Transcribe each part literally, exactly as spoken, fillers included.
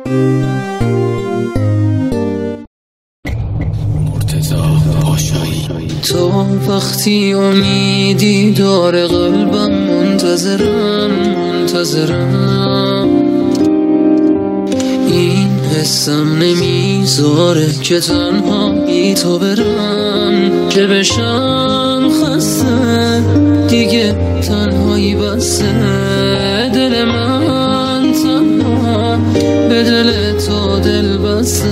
تو وقتی امیدی داره قلبم منتظرم منتظرم این حسم نمیذاره که تنها بی تو برم، که بشم خسته دیگه تنهایی بسه. دل من تنها به دل تو دل بسته.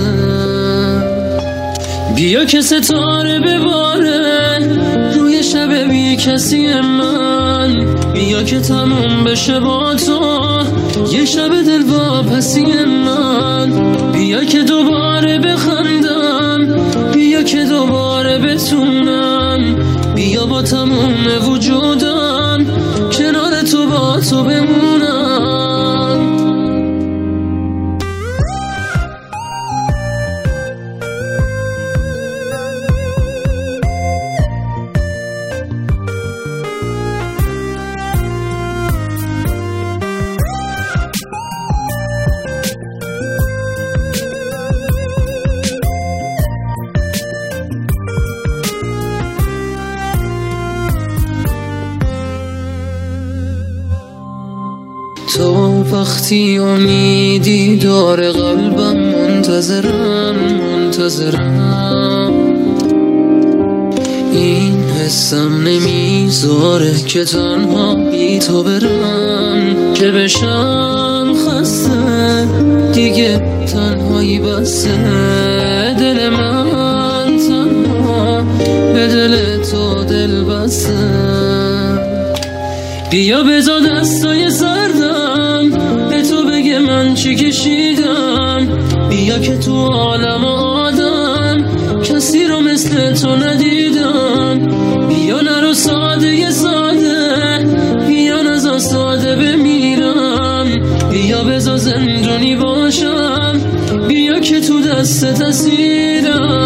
بیا که ستاره بباره روی شب بی کسی من، بیا که تموم بشه با تو یه شب دل واپسی من. بیا که دوباره بخندم، بیا که دوباره بتونم، بیا با تموم وجودم کنار تو با تو بمونم. تو وقتی امیدی داره قلبم منتظرم منتظرم این حسم نمیذاره که تنها بی تو برم، که بشم خسته دیگه تنهایی بسه. دل من تنها به دل تو دل بسته. بیا بزا دستای سردم به تو بگه من چی کشیدم، بیا که تو عالم آدم کسی رو مثل تو ندیدم. بیا نرو ساده ساده، بیا نزا ساده بمیرم، بیا بزا زندونی باشم، بیا که تو دست اسیرم.